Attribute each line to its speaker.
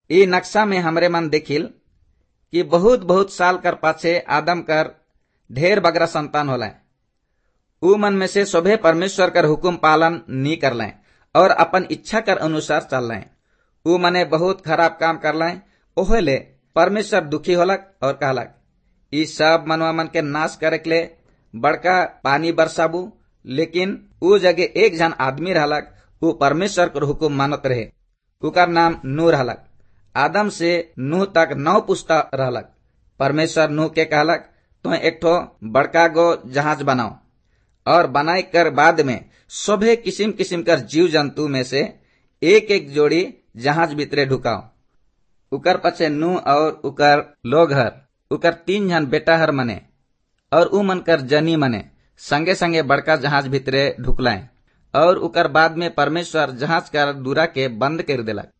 Speaker 1: ई नक्शा में हमरे मन देखिल कि बहुत बहुत साल कर पाछे आदम कर ढेर बगरा संतान होलाय। ऊ मन में से सभे परमेश्वर कर हुकुम पालन नी करलाय और अपन इच्छा कर अनुसार चललाय। ऊ मने बहुत खराब काम करलाय। ओहेले परमेश्वर दुखी होलक और कहलक, ई सब मनवा मन के नाश करे के ले बड़का पानी बरसाबू। लेकिन ऊ जगह एक जन आदमी रहलक, ऊ परमेश्वर कर हुकुम मानत रहे। उकर नाम नूह रहलक। आदम से नूह तक 9 पुस्ता रहलक। परमेश्वर नूह के कहलक, तो एक ठो बड़का गो जहाज बनाओ और बनाई कर बाद में सभे किसिम किसिम कर जीव जंतु में से एक एक जोड़ी जहाज भीतरे ढुकाओ। उकर पछे नूह और उकर लोग हर उकर 3 जन बेटा हर मने और ऊ मन कर जनी मने संगे संगे बड़का जहाज भीतरे ढुकलाए और उकर बाद में परमेश्वर जहाज कर दूरा के बंद कर देलक।